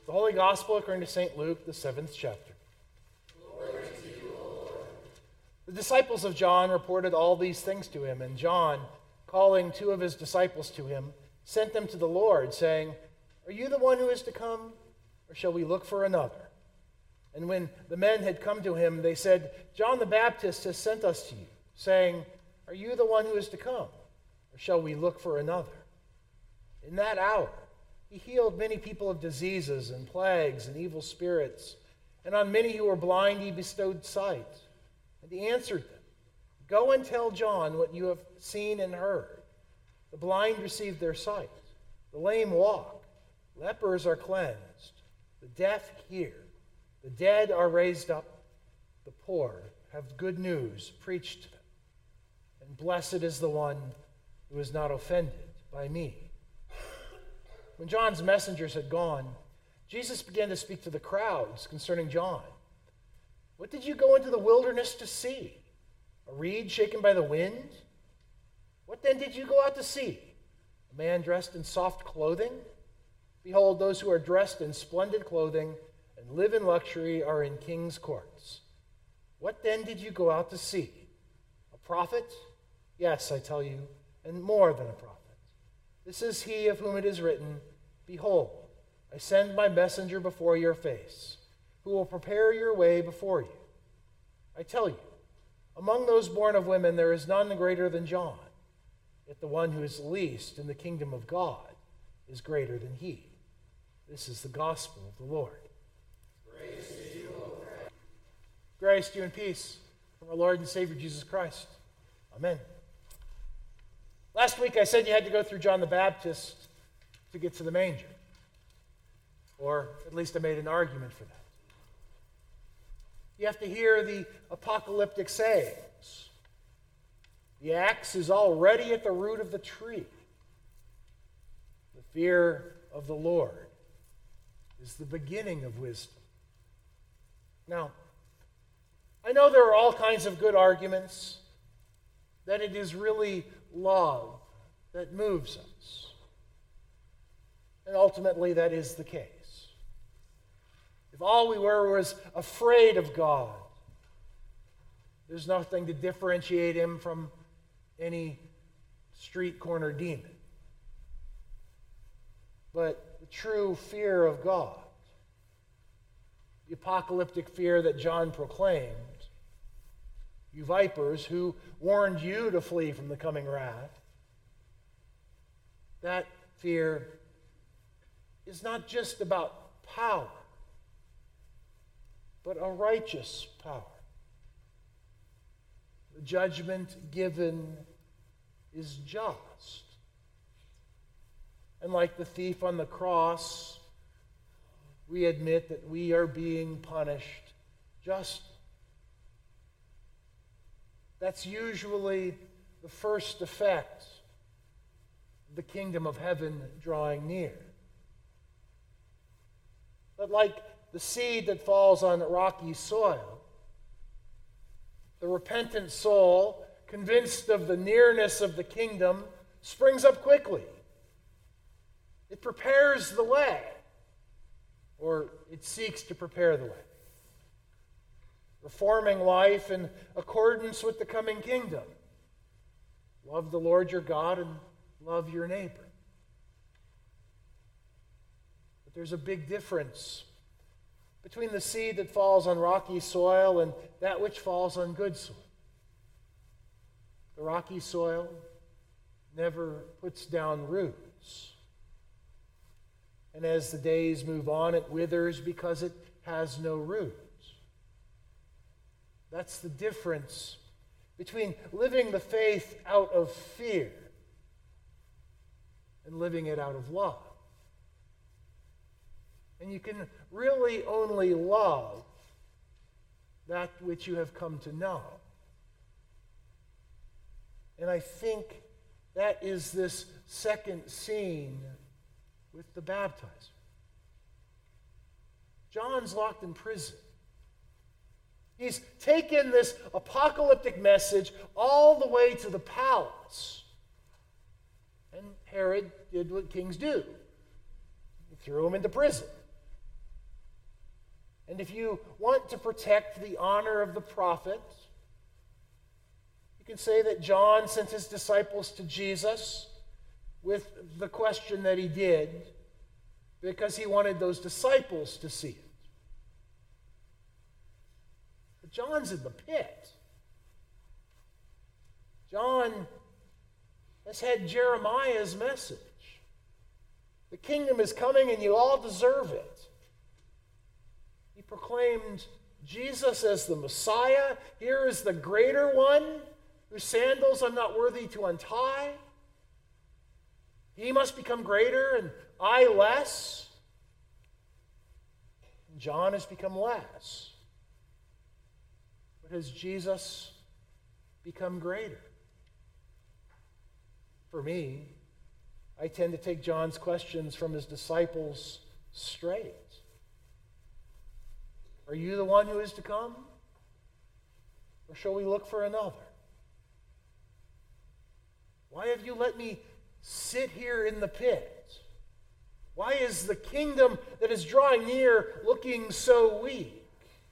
The Holy Gospel according to St. Luke, the 7th chapter. Glory to you, O Lord. The disciples of John reported all these things to him, and John, calling 2 of his disciples to him, sent them to the Lord, saying, "Are you the one who is to come, or shall we look for another?" And when the men had come to him, they said, "John the Baptist has sent us to you, saying, 'Are you the one who is to come, or shall we look for another?'" In that hour he healed many people of diseases and plagues and evil spirits, and on many who were blind he bestowed sight. And he answered them, "Go and tell John what you have seen and heard. The blind receive their sight, the lame walk, lepers are cleansed, the deaf hear, the dead are raised up, the poor have good news preached to them. And blessed is the one who is not offended by me." When John's messengers had gone, Jesus began to speak to the crowds concerning John. "What did you go into the wilderness to see? A reed shaken by the wind? What then did you go out to see? A man dressed in soft clothing? Behold, those who are dressed in splendid clothing and live in luxury are in king's courts. What then did you go out to see? A prophet? Yes, I tell you, and more than a prophet. This is he of whom it is written, 'Behold, I send my messenger before your face, who will prepare your way before you.' I tell you, among those born of women there is none greater than John, yet the one who is least in the kingdom of God is greater than he." This is the gospel of the Lord. Praise to you, O Christ. Grace to you and peace from our Lord and Savior Jesus Christ. Amen. Last week I said you had to go through John the Baptist to get to the manger. Or at least I made an argument for that. You have to hear the apocalyptic sayings. The axe is already at the root of the tree. The fear of the Lord is the beginning of wisdom. Now, I know there are all kinds of good arguments that it is really love that moves us. And ultimately, that is the case. If all we were was afraid of God, there's nothing to differentiate him from any street corner demon. But the true fear of God, the apocalyptic fear that John proclaimed, you vipers who warned you to flee from the coming wrath, that fear is not just about power, but a righteous power. The judgment given is just. And like the thief on the cross, we admit that we are being punished justly. That's usually the first effect of the kingdom of heaven drawing near. But like the seed that falls on rocky soil, the repentant soul, convinced of the nearness of the kingdom, springs up quickly. It prepares the way, or it seeks to prepare the way, reforming life in accordance with the coming kingdom. Love the Lord your God and love your neighbor. But there's a big difference between the seed that falls on rocky soil and that which falls on good soil. The rocky soil never puts down roots. And as the days move on, it withers because it has no roots. That's the difference between living the faith out of fear and living it out of love. And you can really only love that which you have come to know. And I think that is this second scene with the baptizer. John's locked in prison. He's taken this apocalyptic message all the way to the palace. And Herod did what kings do. He threw him into prison. And if you want to protect the honor of the prophet, you can say that John sent his disciples to Jesus with the question that he did because he wanted those disciples to see it. But John's in the pit. John has had Jeremiah's message. The kingdom is coming and you all deserve it. He proclaimed Jesus as the Messiah. Here is the greater one whose sandals I'm not worthy to untie. He must become greater and I less. And John has become less. But has Jesus become greater? For me, I tend to take John's questions from his disciples straight. Are you the one who is to come? Or shall we look for another? Why have you let me sit here in the pit? Why is the kingdom that is drawing near looking so weak?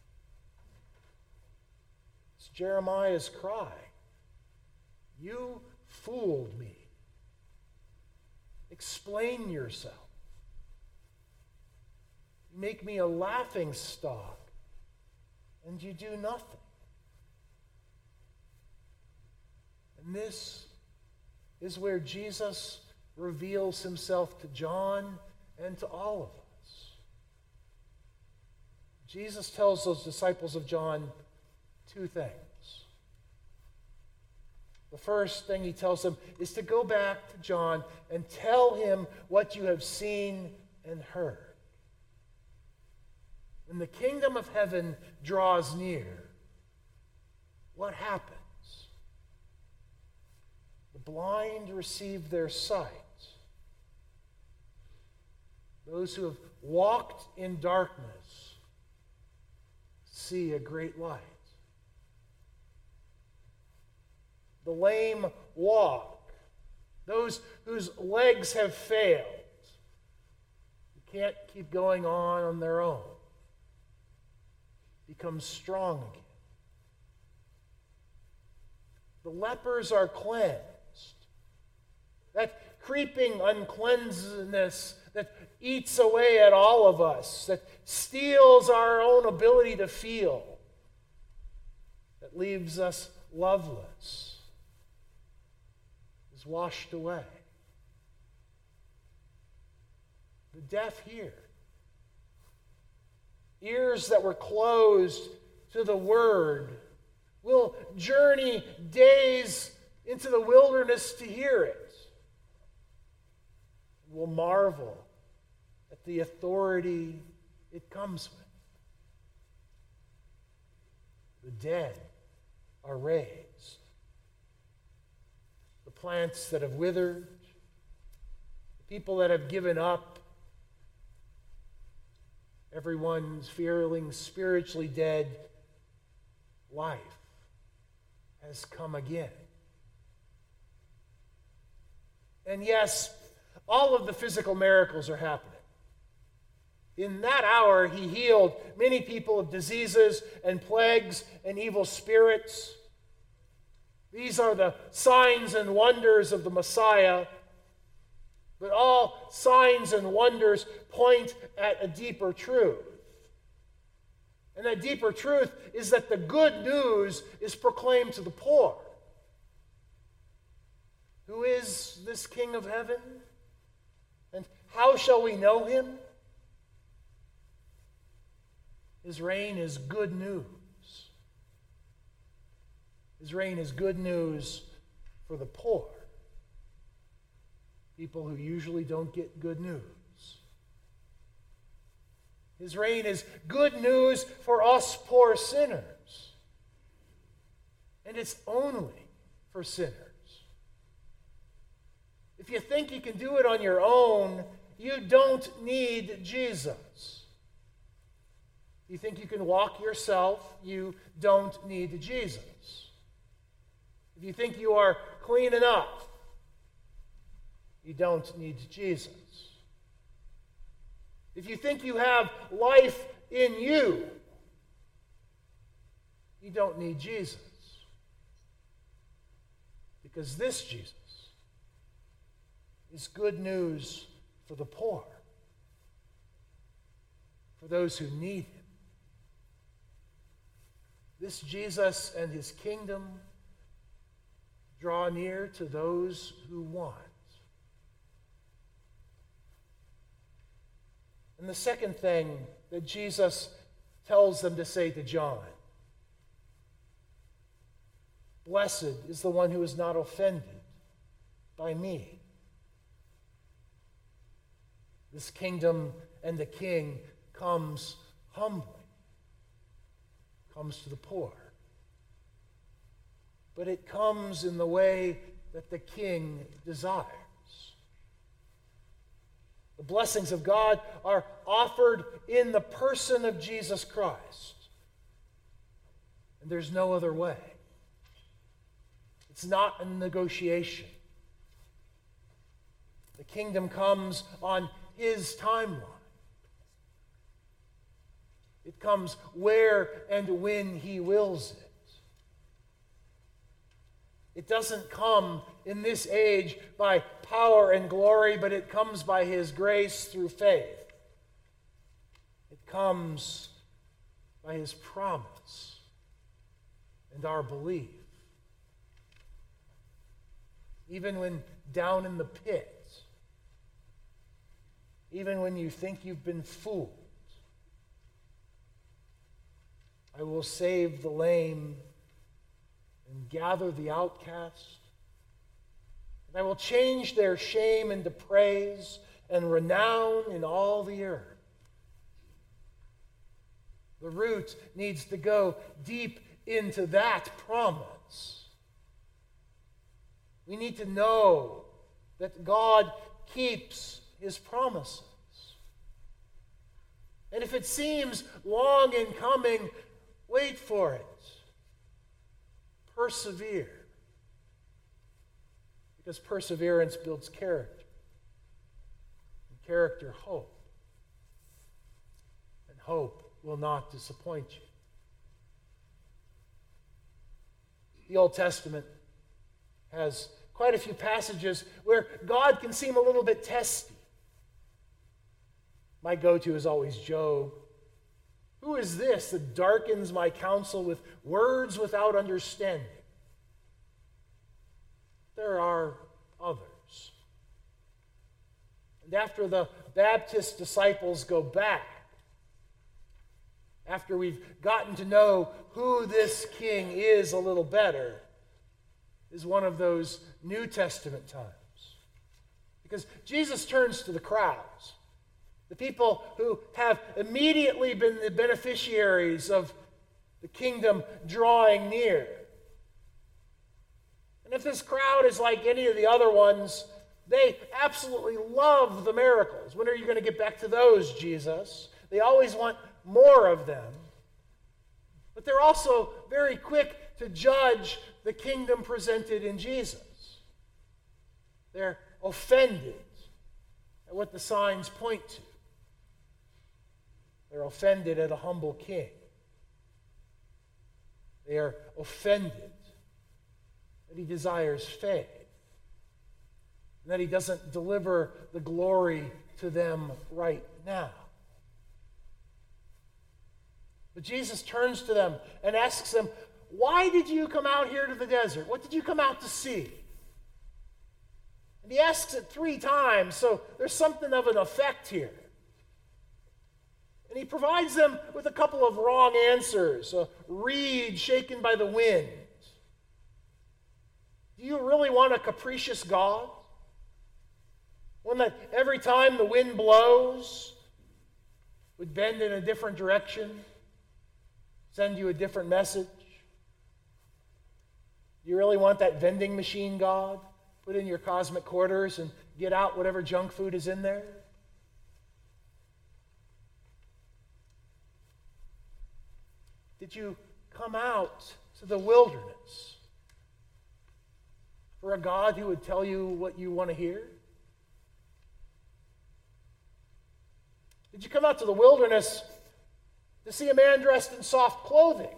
It's Jeremiah's cry. You fooled me. Explain yourself. You make me a laughing stock, and you do nothing. And this is where Jesus reveals himself to John and to all of us. Jesus tells those disciples of John two things. The first thing he tells them is to go back to John and tell him what you have seen and heard. When the kingdom of heaven draws near, what happens? The blind receive their sight. Those who have walked in darkness see a great light. The lame walk. Those whose legs have failed, who can't keep going on their own, become strong again. The lepers are cleansed. That creeping uncleanness that eats away at all of us, that steals our own ability to feel, that leaves us loveless, is washed away. The deaf hear. Ears that were closed to the word will journey days into the wilderness to hear it. Will marvel at the authority it comes with. The dead are raised. The plants that have withered, the people that have given up, everyone's feeling spiritually dead, life has come again. And yes, all of the physical miracles are happening. In that hour, he healed many people of diseases and plagues and evil spirits. These are the signs and wonders of the Messiah. But all signs and wonders point at a deeper truth. And that deeper truth is that the good news is proclaimed to the poor. Who is this King of heaven? And how shall we know him? His reign is good news. His reign is good news for the poor. People who usually don't get good news. His reign is good news for us poor sinners. And it's only for sinners. If you think you can do it on your own, you don't need Jesus. If you think you can walk yourself, you don't need Jesus. If you think you are clean enough, you don't need Jesus. If you think you have life in you, you don't need Jesus. Because this Jesus is good news for the poor, for those who need him. This Jesus and his kingdom draw near to those who want. And the second thing that Jesus tells them to say to John, blessed is the one who is not offended by me. This kingdom and the king comes humbly, comes to the poor. But it comes in the way that the king desires. The blessings of God are offered in the person of Jesus Christ. And there's no other way. It's not a negotiation. The kingdom comes on his timeline. It comes where and when he wills it. It doesn't come in this age by power and glory, but it comes by his grace through faith. It comes by his promise and our belief. Even when down in the pit, even when you think you've been fooled, I will save the lame and gather the outcast. And I will change their shame into praise and renown in all the earth. The root needs to go deep into that promise. We need to know that God keeps his promises. And if it seems long in coming, wait for it. Persevere. Because perseverance builds character. And character, hope. And hope will not disappoint you. The Old Testament has quite a few passages where God can seem a little bit testy. My go-to is always Job. Who is this that darkens my counsel with words without understanding? There are others. And after the Baptist disciples go back, after we've gotten to know who this king is a little better, is one of those New Testament times. Because Jesus turns to the crowds. The people who have immediately been the beneficiaries of the kingdom drawing near. And if this crowd is like any of the other ones, they absolutely love the miracles. When are you going to get back to those, Jesus? They always want more of them. But they're also very quick to judge the kingdom presented in Jesus. They're offended at what the signs point to. They're offended at a humble king. They are offended that he desires faith, and that he doesn't deliver the glory to them right now. But Jesus turns to them and asks them, why did you come out here to the desert? What did you come out to see? And he asks it 3 times, so there's something of an effect here. And he provides them with a couple of wrong answers. A reed shaken by the wind. Do you really want a capricious God? One that every time the wind blows would bend in a different direction, send you a different message? Do you really want that vending machine God? Put in your cosmic quarters and get out whatever junk food is in there? Did you come out to the wilderness for a God who would tell you what you want to hear? Did you come out to the wilderness to see a man dressed in soft clothing?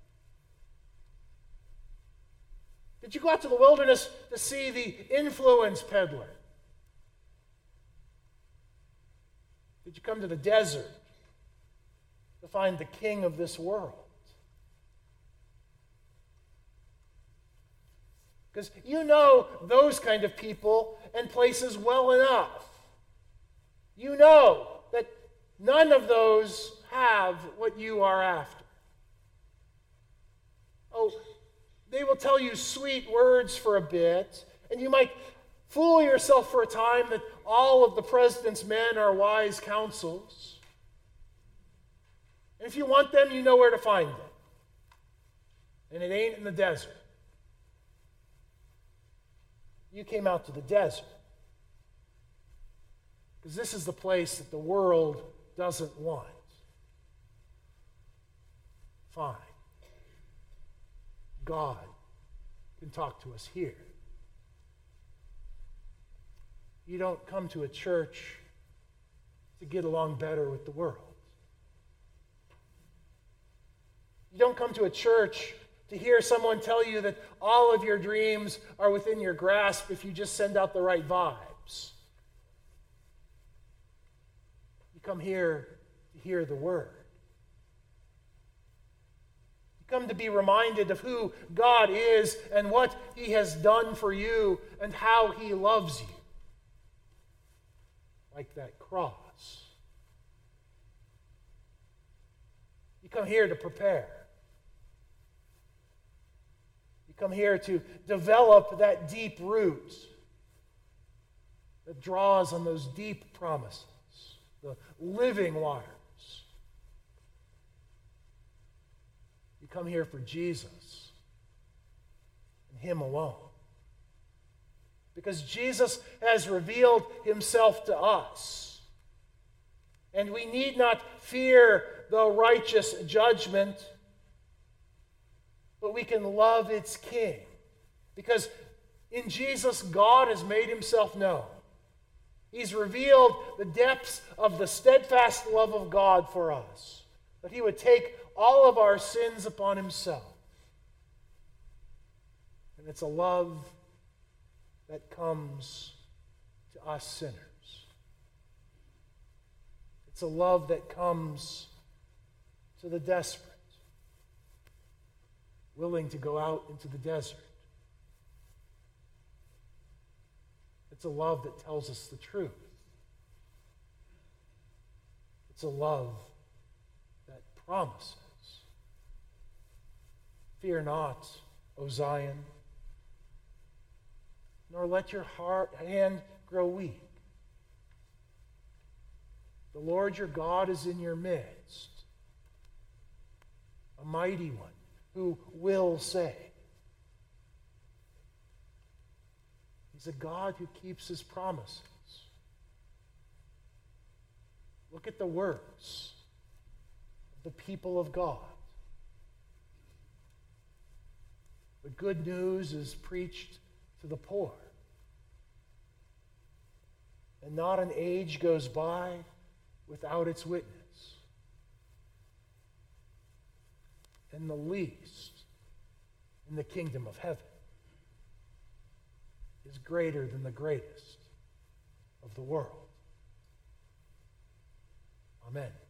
Did you go out to the wilderness to see the influence peddler? Did you come to the desert to find the king of this world? Because you know those kind of people and places well enough. You know that none of those have what you are after. Oh, they will tell you sweet words for a bit, and you might fool yourself for a time that all of the president's men are wise counsels. And if you want them, you know where to find them. And it ain't in the desert. You came out to the desert because this is the place that the world doesn't want. Fine. God can talk to us here. You don't come to a church to get along better with the world. You don't come to a church to hear someone tell you that all of your dreams are within your grasp if you just send out the right vibes. You come here to hear the word. You come to be reminded of who God is and what he has done for you and how he loves you. Like that cross. You come here to prepare. You come here to develop that deep root that draws on those deep promises, the living waters. You come here for Jesus and him alone. Because Jesus has revealed himself to us. And we need not fear the righteous judgment, but we can love its king. Because in Jesus, God has made himself known. He's revealed the depths of the steadfast love of God for us, that he would take all of our sins upon himself. And it's a love that comes to us sinners. It's a love that comes to the desperate, willing to go out into the desert. It's a love that tells us the truth. It's a love that promises. Fear not, O Zion, nor let your hand grow weak. The Lord your God is in your midst, a mighty one who will save. He's a God who keeps his promises. Look at the words of the people of God. The good news is preached to the poor. And not an age goes by without its witness. And the least in the kingdom of heaven is greater than the greatest of the world. Amen.